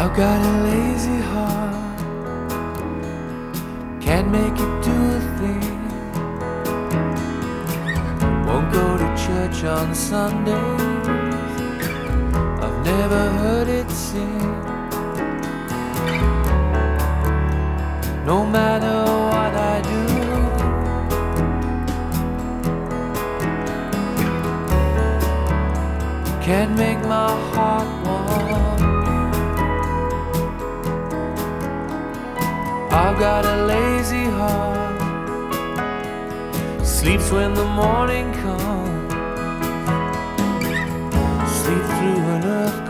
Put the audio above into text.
I've got a lazy heart, can't make it do a thing. Won't go to church on Sundays, I've never heard it sing. No matter what I do, can't make my heart want you. I've got a lazy heart, sleeps when the morning comes, sleep through an earthquake.